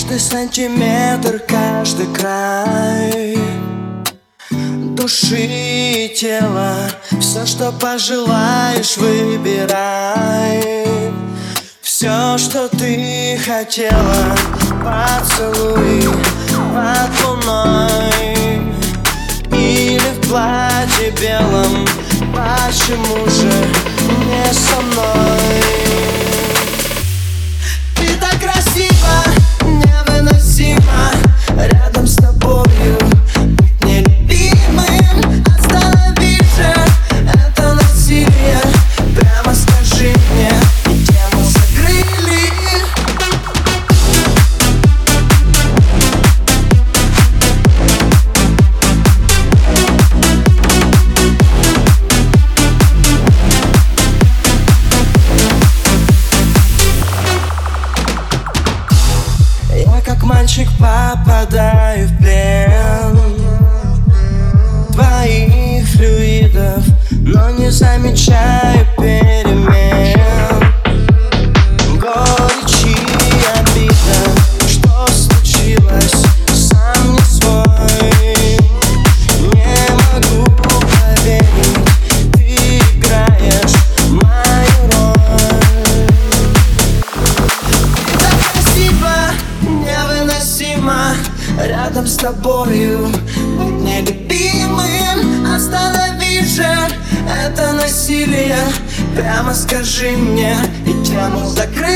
Каждый сантиметр, каждый край души и тела, все, что пожелаешь, выбирай. Все, что ты хотела, поцелуй под луной или в платье белом. Почему же не со мной? Ты так красива, невыносимо рядом с тобою. Быть нелюбимым, останови же это насилие. Прямо скажи мне, и тему закрыли. Я как мальчик попадаю в плен твоих флюидов, но не замечаю перемен. Горечь и обида, что случилось, сам не свой. Не могу поверить, ты играешь мою роль. Ты так красива, невыносимо рядом с тобою. Быть нелюбимым, останови же это насилие. Прямо скажи мне, и тему закрыть.